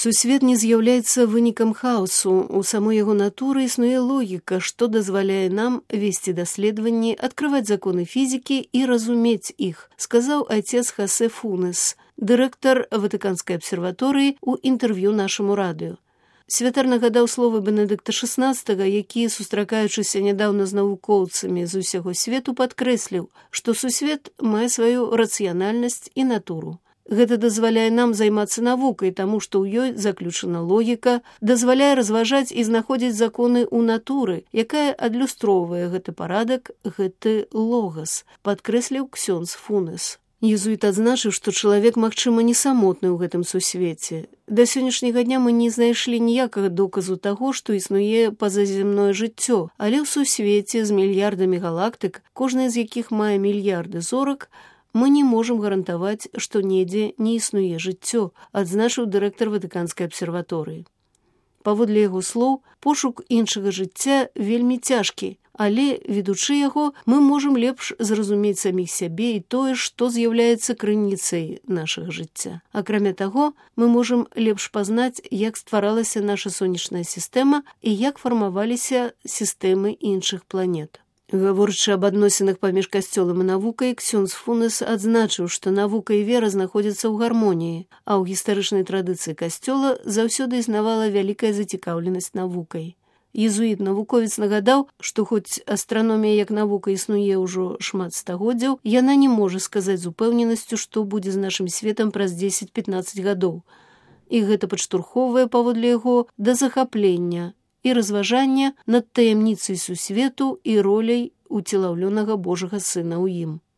Сусвет не з'яўляецца вынікам хаосу. У самой яго натуры існуе логіка, што дазваляе нам весці даследаванні, адкрываць законы фізікі і разумець іх, сказаў отец Хосе Фунес, дырэктар Ватыканскай абсерваторыі ў інтэрв'ю нашаму радыё. Святар нагадаў словы Бенедыкта XVI, які, сустракаючыся нядаўна з навукоўцамі з усяго свету, падкрэсліў, што сусвет мае сваю рацыянальнасць і натуру. Гэта дазваляе нам займацца навукай, таму што ў ёй заключана логіка, дазваляе разважаць і знаходзіць законы ў натуры, якая адлюстроўвае гэты парадак, гэты логас, падкрэсліў ксёндз Фунес. Езуіт адзначыў, што чалавек, магчыма, не самотны ў гэтым сусвеце. Да сённяшняга дня мы не знайшлі ніякага доказу таго, што існуе пазаземное жыццё, але ў сусвеце з мільярдамі галактык, кожная з якіх мае мільярды зорак, мы не можам гарантаваць, што недзе не існуе жыццё, адзначыў дырэктар Ватыканскай абсерваторыі. Паводле яго слоў, пошук іншага жыцця вельмі цяжкі, але, ведучы яго, мы можам лепш зразумець саміх сябе і тое, што з'яўляецца крыніцай нашага жыцця. Акрамя таго, мы можам лепш пазнаць, як стваралася наша сонечная сістэма і як фармаваліся сістэмы іншых планет. Гаворачы аб адносінах паміж касцёлам і навукай, ксёндз Фунес адзначыў, што навука і вера знаходзяцца ў гармоніі, а ў гістарычнай традыцыі касцёла заўсёды існавала вялікая зацікаўленасць навукай. Езуіт-навуковец нагадаў, што хоць астраномія як навука існуе ўжо шмат стагоддзяў, яна не можа сказаць з упэўненасцю, што будзе з нашым светам праз 10-15 гадоў. І гэта падштурхоўвае, паводле яго, да захаплення і разважання над таямніцай сусвету і роляй уцелаўлёнага Божага Сына ў ім.